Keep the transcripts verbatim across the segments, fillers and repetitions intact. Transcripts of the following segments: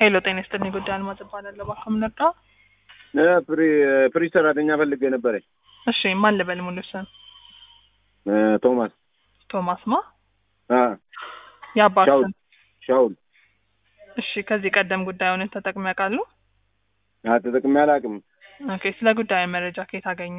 ሄሎ ጤና ይስጥልኝ ጉዳይ አልማዝ እባላለሁ ባክም ነጣ እ ፍሪ ፍሪ ሰራተኛ ፈልጌ ነበር። እሺ ማን ልበል ሙሉ ስም? እ ቶማስ ቶማስ ማ አ ያባስን ሻውል። እሺ ከዚህ ቀደም ጉዳዩን ተጠቅመው ያውቃሉ? አ ተጠቅሜ አላውቅም። ኦኬ ስለ ጉዳዩ መረጃ ከየት አገኙ?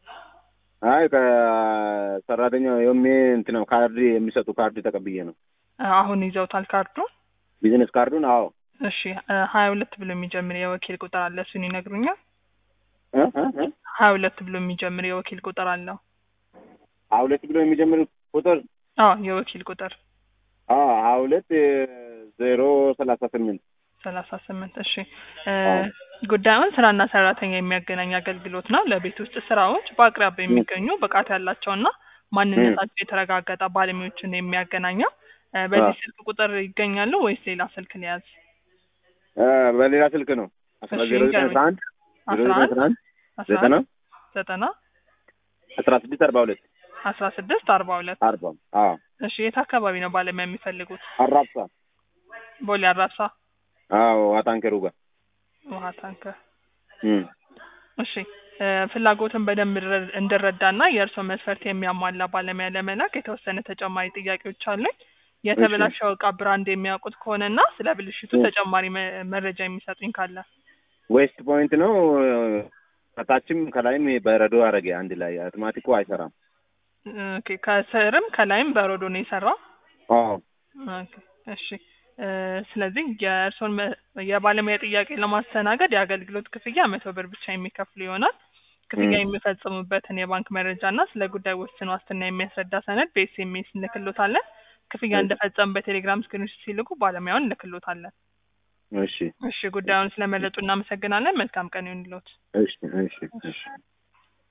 አይ ከሰራተኛው የሚ እንትን ነው ካርድ የሚሰጡ ካርድ ተቀብዬ ነው። አሁን ይዘውታል ካርዱ? ቢዝነስ ካርዱን? አዎ። እሺ ሀያ ሁለት ብሎ የሚጀምር የወኪል ቁጥር አለ እሱን ይነግሩኛል? እ እ እ ሀያ ሁለት ብሎ የሚጀምር የወኪል ቁጥር አለው። ሀያ ሁለት ብሎ የሚጀምር ቁጥር? አዎ የወኪል ቁጥር። አዎ ሀያ ሁለት ዜሮ ሰላሳ ስምንት ሰላሳ ስምንት እሺ እ ጉዳዩን ስራና ሰራተኛ የሚያገናኝ አገልግሎት ነው። ለቤት ውስጥ ስራዎች በአቅራቢያ የሚገኙ ብቃት ያላቸውና ማንነታቸው የተረጋገጠ ባለሙያዎችን የሚያገናኘው። በዚህ ስልክ ቁጥር ይገኛሉ ወይስ ሌላ ስልክ ሊያዝ? እ በሌላ ስልክ ነው። አስራ ዜሮ ዘጠኝ አስራ አንድ ዜሮ ዘጠኝ አስራ አንድ ዘጠና ዘጠና አስራ ስድስት አርባ ሁለት አስራ ስድስት አርባ ሁለት አርባ አዎ። እሺ የት አካባቢ ነው ባለሙያ የሚፈልጉት? አራብሳ ቦሌ አራብሳ? አዎ ዋታንከሩ ጋር ውሃ ታንከር። እም እሺ ፍላጎትን በደንብ እንድረዳና የእርስዎ መስፈርት የሚያሟላ ባለሙያ ለመላክ የተወሰነ ተጨማሪ ጥያቄዎች አሉኝ። የተበላሸው ዕቃ ብራንድ የሚያውቁት ከሆነና ስለ ብልሽቱ ተጨማሪ መረጃ የሚሰጡኝ ካለ? ዌስት ፖይንት ነው። ከታችም ከላይም በረዶ አረገ አንድ ላይ አውቶማቲኩ አይሰራም። ኦኬ ከስርም ከላይም በረዶ ነው የሰራው? አዎ። ኦኬ እሺ ስለዚህ የእርስዎን የባለሙያ ጥያቄ ለማስተናገድ የአገልግሎት ክፍያ መቶ ብር ብቻ የሚከፍሉ ይሆናል። ክፍያ የሚፈጽሙበትን የባንክ መረጃና ስለ ጉዳይ ውስን ዋስትና የሚያስረዳ ሰነድ በኤስኤምኤስ እንልክሎታለን። ክፍያ እንደፈጸሙ በቴሌግራም ስክሪንሾት ሲልኩ ባለሙያውን እንልክሎታለን። እሺ እሺ ጉዳዩን ስለመረጡ እናመሰግናለን። መልካም ቀን ይሁንልዎት። እሺ እሺ እሺ